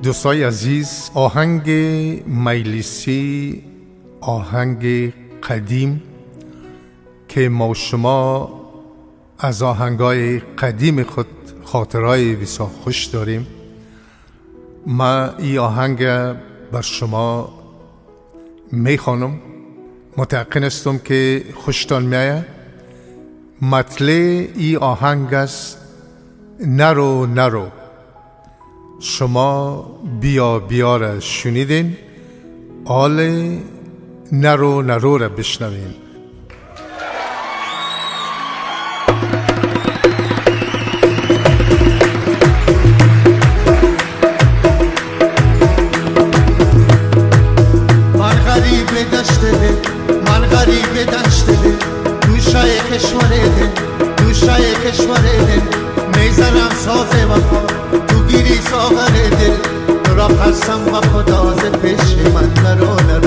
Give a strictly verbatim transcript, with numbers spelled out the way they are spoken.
دوستای عزیز، آهنگ مجلسی آهنگ قدیم که ما شما از آهنگای قدیم خود خاطرهای بسیار خوش داریم. ما این آهنگ بر شما میخوانم، متأکد هستم که خوشتان میآید. مطلع این آهنگ است: نرو نرو. شما بیا بیا را شنیدین، حال نرو نرو را بشنوین. من غریب دشت دل، من غریب دشت دل، دوشای کشور دل، دوشای کشور دل، میزنم ساز وفا، تو گیری ساغر دل، تو را قسم و خدا ز پیش من نرو نرو.